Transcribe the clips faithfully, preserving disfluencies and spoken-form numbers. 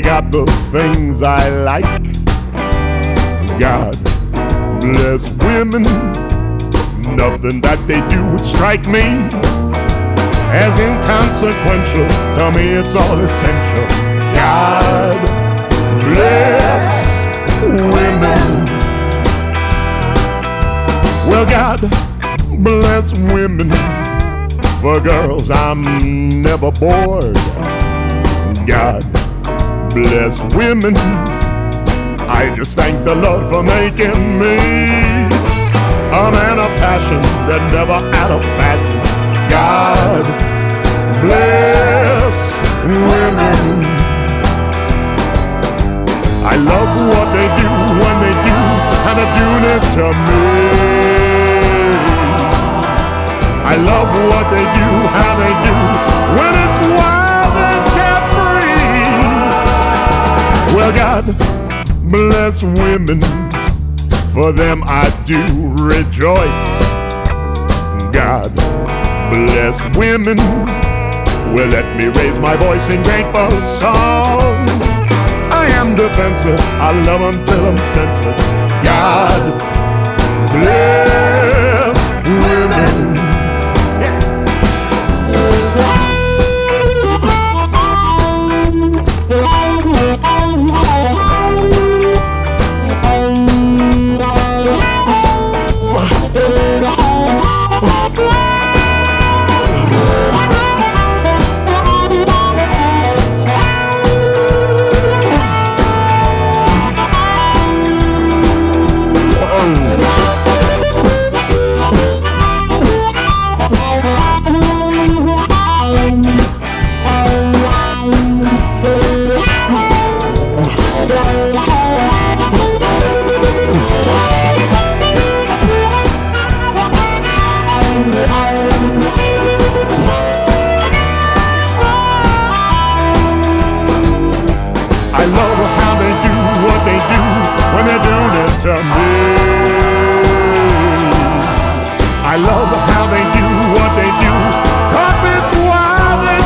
got the things I like. God bless women. Nothing that they do would strike me as inconsequential. To me it's all essential. God bless women. Well, God bless women. For girls I'm never bored. God bless women. I just thank the Lord for making me a man of passion that never out of fashion. God bless women. I love what they do when they do, and they're doing it to me. I love what they do, how they do, when it's wild and carefree. Well, God bless women. For them I do rejoice. God bless women. Well, let me raise my voice in grateful song. I am defenseless, I love them till I'm senseless. God bless women. I love how they do what they do when they're doing it to me. I love how they do what they do, 'cause it's wild and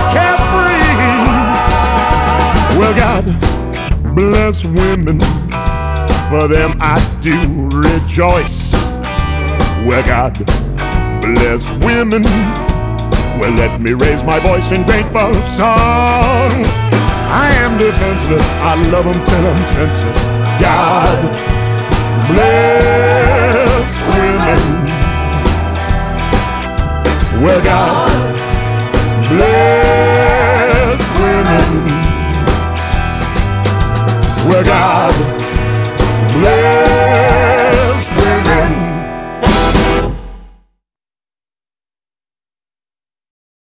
carefree. Well, God bless women. For them I do rejoice. Well, God bless women. Well, let me raise my voice in grateful song. I am defenseless, I love them till I'm senseless. God bless women. Well, God bless women. Well, God